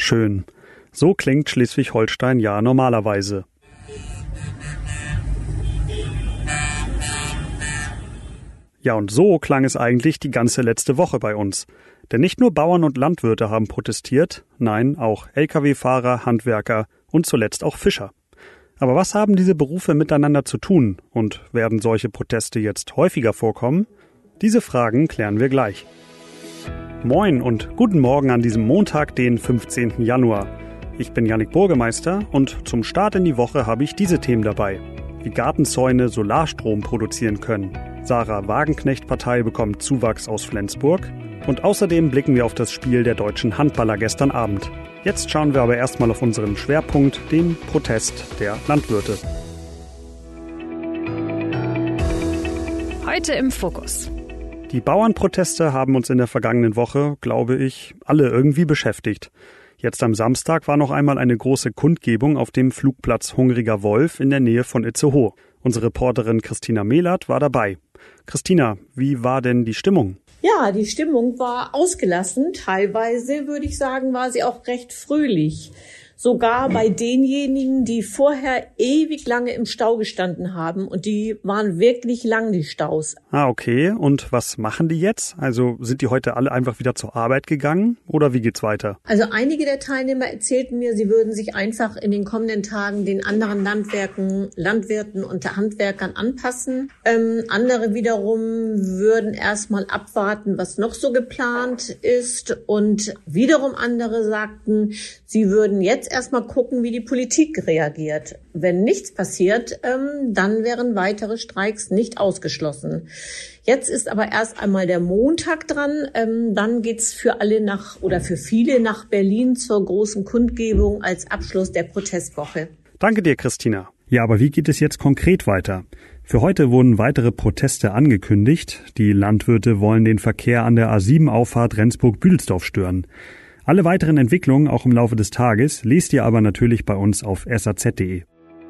schön. So klingt Schleswig-Holstein ja normalerweise. Ja, und so klang es eigentlich die ganze letzte Woche bei uns. Denn nicht nur Bauern und Landwirte haben protestiert, nein, auch Lkw-Fahrer, Handwerker und zuletzt auch Fischer. Aber was haben diese Berufe miteinander zu tun und werden solche Proteste jetzt häufiger vorkommen? Diese Fragen klären wir gleich. Moin und guten Morgen an diesem Montag, den 15. Januar. Ich bin Jannik Burgemeister und zum Start in die Woche habe ich diese Themen dabei. Wie Gartenzäune Solarstrom produzieren können. Sarah Wagenknecht-Partei bekommt Zuwachs aus Flensburg. Und außerdem blicken wir auf das Spiel der deutschen Handballer gestern Abend. Jetzt schauen wir aber erstmal auf unseren Schwerpunkt, den Protest der Landwirte. Heute im Fokus. Die Bauernproteste haben uns in der vergangenen Woche, glaube ich, alle irgendwie beschäftigt. Jetzt am Samstag war noch einmal eine große Kundgebung auf dem Flugplatz Hungriger Wolf in der Nähe von Itzehoe. Unsere Reporterin Christina Mehlert war dabei. Christina, wie war denn die Stimmung? Ja, die Stimmung war ausgelassen. Teilweise, würde ich sagen, war sie auch recht fröhlich. Sogar bei denjenigen, die vorher ewig lange im Stau gestanden haben. Und die waren wirklich lang, die Staus. Ah, okay. Und was machen die jetzt? Also sind die heute alle einfach wieder zur Arbeit gegangen? Oder wie geht's weiter? Also einige der Teilnehmer erzählten mir, sie würden sich einfach in den kommenden Tagen den anderen Landwirten und Handwerkern anpassen. Andere wiederum würden erstmal abwarten, was noch so geplant ist. Und wiederum andere sagten, sie würden jetzt erstmal gucken, wie die Politik reagiert. Wenn nichts passiert, dann wären weitere Streiks nicht ausgeschlossen. Jetzt ist aber erst einmal der Montag dran. Dann geht's für viele nach Berlin zur großen Kundgebung als Abschluss der Protestwoche. Danke dir, Christina. Ja, aber wie geht es jetzt konkret weiter? Für heute wurden weitere Proteste angekündigt. Die Landwirte wollen den Verkehr an der A7-Auffahrt Rendsburg-Büdelsdorf stören. Alle weiteren Entwicklungen auch im Laufe des Tages lest ihr aber natürlich bei uns auf saz.de.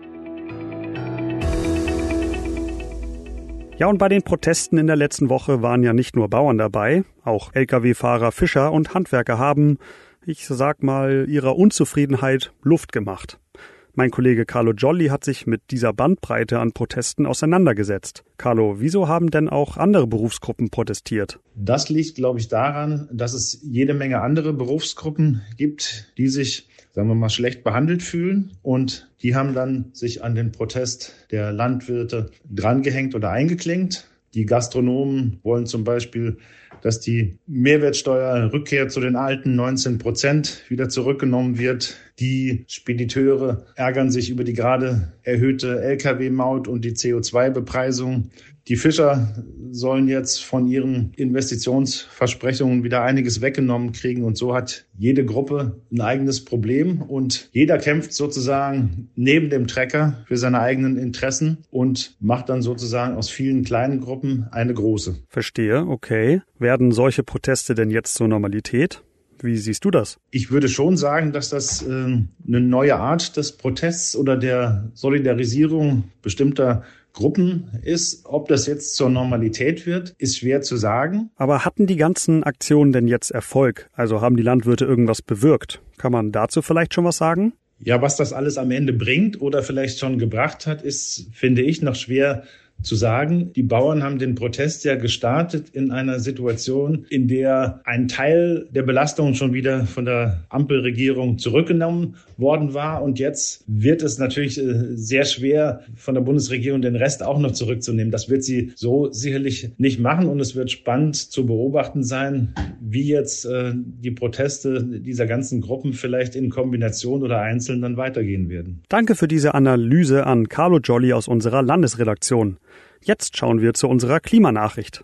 Ja, und bei den Protesten in der letzten Woche waren ja nicht nur Bauern dabei, auch Lkw-Fahrer, Fischer und Handwerker haben, ich sag mal, ihrer Unzufriedenheit Luft gemacht. Mein Kollege Carlo Jolly hat sich mit dieser Bandbreite an Protesten auseinandergesetzt. Carlo, wieso haben denn auch andere Berufsgruppen protestiert? Das liegt, glaube ich, daran, dass es jede Menge andere Berufsgruppen gibt, die sich, sagen wir mal, schlecht behandelt fühlen. Und die haben dann sich an den Protest der Landwirte drangehängt oder eingeklinkt. Die Gastronomen wollen zum Beispiel, dass die Mehrwertsteuerrückkehr zu den alten 19% wieder zurückgenommen wird. Die Spediteure ärgern sich über die gerade erhöhte Lkw-Maut und die CO2-Bepreisung. Die Fischer sollen jetzt von ihren Investitionsversprechungen wieder einiges weggenommen kriegen. Und so hat jede Gruppe ein eigenes Problem. Und jeder kämpft sozusagen neben dem Trecker für seine eigenen Interessen und macht dann sozusagen aus vielen kleinen Gruppen eine große. Verstehe, okay. Werden solche Proteste denn jetzt zur Normalität? Wie siehst du das? Ich würde schon sagen, dass das eine neue Art des Protests oder der Solidarisierung bestimmter Gruppen ist. Ob das jetzt zur Normalität wird, ist schwer zu sagen. Aber hatten die ganzen Aktionen denn jetzt Erfolg? Also haben die Landwirte irgendwas bewirkt? Kann man dazu vielleicht schon was sagen? Ja, was das alles am Ende bringt oder vielleicht schon gebracht hat, ist, finde ich, noch schwer zu sagen. Die Bauern haben den Protest ja gestartet in einer Situation, in der ein Teil der Belastung schon wieder von der Ampelregierung zurückgenommen worden war. Und jetzt wird es natürlich sehr schwer, von der Bundesregierung den Rest auch noch zurückzunehmen. Das wird sie so sicherlich nicht machen. Und es wird spannend zu beobachten sein, wie jetzt die Proteste dieser ganzen Gruppen vielleicht in Kombination oder einzeln dann weitergehen werden. Danke für diese Analyse an Carlo Jolly aus unserer Landesredaktion. Jetzt schauen wir zu unserer Klimanachricht.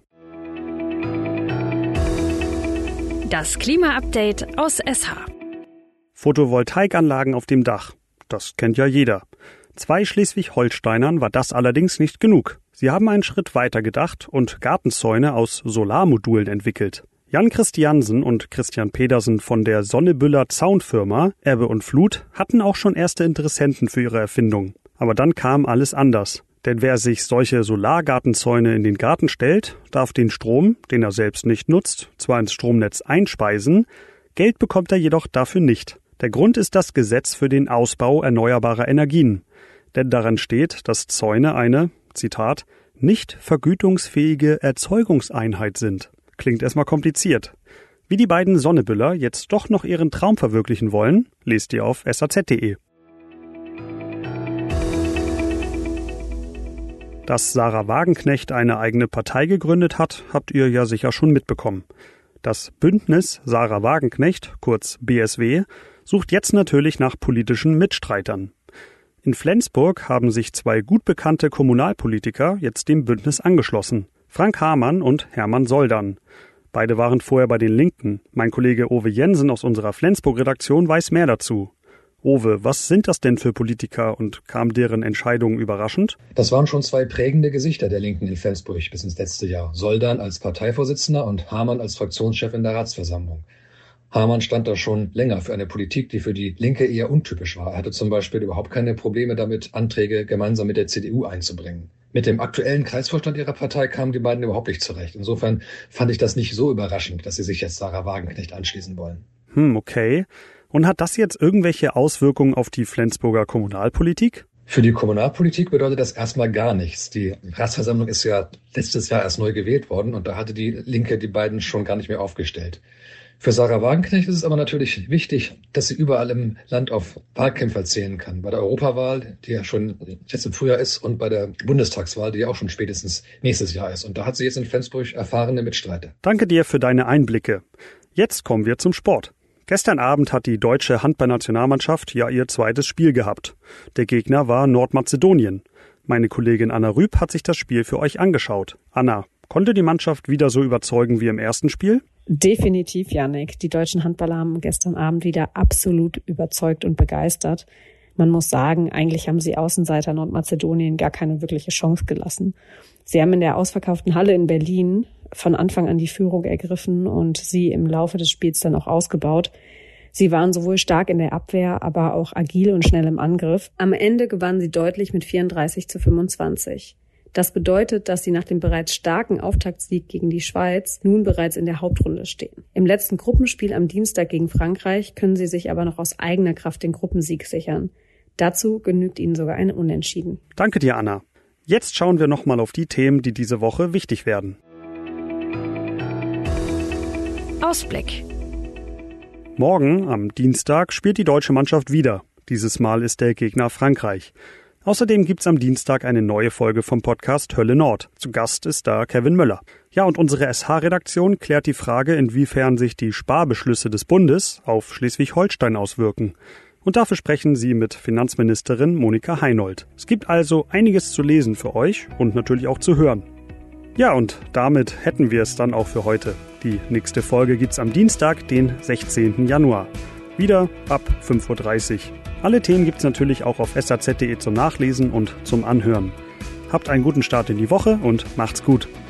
Das Klima-Update aus SH. Photovoltaikanlagen auf dem Dach. Das kennt ja jeder. 2 Schleswig-Holsteinern war das allerdings nicht genug. Sie haben einen Schritt weiter gedacht und Gartenzäune aus Solarmodulen entwickelt. Jan Christiansen und Christian Pedersen von der Sonnebüller Zaunfirma Ebbe und Flut hatten auch schon erste Interessenten für ihre Erfindung. Aber dann kam alles anders. Denn wer sich solche Solargartenzäune in den Garten stellt, darf den Strom, den er selbst nicht nutzt, zwar ins Stromnetz einspeisen, Geld bekommt er jedoch dafür nicht. Der Grund ist das Gesetz für den Ausbau erneuerbarer Energien. Denn daran steht, dass Zäune eine, Zitat, nicht vergütungsfähige Erzeugungseinheit sind. Klingt erstmal kompliziert. Wie die beiden Sonnebüller jetzt doch noch ihren Traum verwirklichen wollen, lest ihr auf saz.de. Dass Sarah Wagenknecht eine eigene Partei gegründet hat, habt ihr ja sicher schon mitbekommen. Das Bündnis Sarah Wagenknecht, kurz BSW, sucht jetzt natürlich nach politischen Mitstreitern. In Flensburg haben sich zwei gut bekannte Kommunalpolitiker jetzt dem Bündnis angeschlossen. Frank Hamann und Hermann Soldan. Beide waren vorher bei den Linken. Mein Kollege Owe Jensen aus unserer Flensburg-Redaktion weiß mehr dazu. Owe, was sind das denn für Politiker und kam deren Entscheidung überraschend? Das waren schon zwei prägende Gesichter der Linken in Flensburg bis ins letzte Jahr. Soldan als Parteivorsitzender und Hamann als Fraktionschef in der Ratsversammlung. Hamann stand da schon länger für eine Politik, die für die Linke eher untypisch war. Er hatte zum Beispiel überhaupt keine Probleme damit, Anträge gemeinsam mit der CDU einzubringen. Mit dem aktuellen Kreisvorstand ihrer Partei kamen die beiden überhaupt nicht zurecht. Insofern fand ich das nicht so überraschend, dass sie sich jetzt Sarah Wagenknecht anschließen wollen. Okay. Und hat das jetzt irgendwelche Auswirkungen auf die Flensburger Kommunalpolitik? Für die Kommunalpolitik bedeutet das erstmal gar nichts. Die Ratsversammlung ist ja letztes Jahr erst neu gewählt worden und da hatte die Linke die beiden schon gar nicht mehr aufgestellt. Für Sarah Wagenknecht ist es aber natürlich wichtig, dass sie überall im Land auf Wahlkämpfer zählen kann. Bei der Europawahl, die ja schon jetzt im Frühjahr ist, und bei der Bundestagswahl, die ja auch schon spätestens nächstes Jahr ist. Und da hat sie jetzt in Flensburg erfahrene Mitstreiter. Danke dir für deine Einblicke. Jetzt kommen wir zum Sport. Gestern Abend hat die deutsche Handballnationalmannschaft ja ihr zweites Spiel gehabt. Der Gegner war Nordmazedonien. Meine Kollegin Anna Rüb hat sich das Spiel für euch angeschaut. Anna, konnte die Mannschaft wieder so überzeugen wie im ersten Spiel? Definitiv, Yannick. Die deutschen Handballer haben gestern Abend wieder absolut überzeugt und begeistert. Man muss sagen, eigentlich haben sie Außenseiter Nordmazedonien gar keine wirkliche Chance gelassen. Sie haben in der ausverkauften Halle in Berlin von Anfang an die Führung ergriffen und sie im Laufe des Spiels dann auch ausgebaut. Sie waren sowohl stark in der Abwehr, aber auch agil und schnell im Angriff. Am Ende gewannen sie deutlich mit 34-25. Das bedeutet, dass sie nach dem bereits starken Auftaktsieg gegen die Schweiz nun bereits in der Hauptrunde stehen. Im letzten Gruppenspiel am Dienstag gegen Frankreich können sie sich aber noch aus eigener Kraft den Gruppensieg sichern. Dazu genügt ihnen sogar ein Unentschieden. Danke dir, Anna. Jetzt schauen wir nochmal auf die Themen, die diese Woche wichtig werden. Ausblick. Morgen, am Dienstag, spielt die deutsche Mannschaft wieder. Dieses Mal ist der Gegner Frankreich. Außerdem gibt's am Dienstag eine neue Folge vom Podcast Hölle Nord. Zu Gast ist da Kevin Möller. Ja, und unsere SH-Redaktion klärt die Frage, inwiefern sich die Sparbeschlüsse des Bundes auf Schleswig-Holstein auswirken. Und dafür sprechen sie mit Finanzministerin Monika Heinold. Es gibt also einiges zu lesen für euch und natürlich auch zu hören. Ja, und damit hätten wir es dann auch für heute. Die nächste Folge gibt's am Dienstag, den 16. Januar. Wieder ab 5:30 Uhr. Alle Themen gibt's natürlich auch auf saz.de zum Nachlesen und zum Anhören. Habt einen guten Start in die Woche und macht's gut.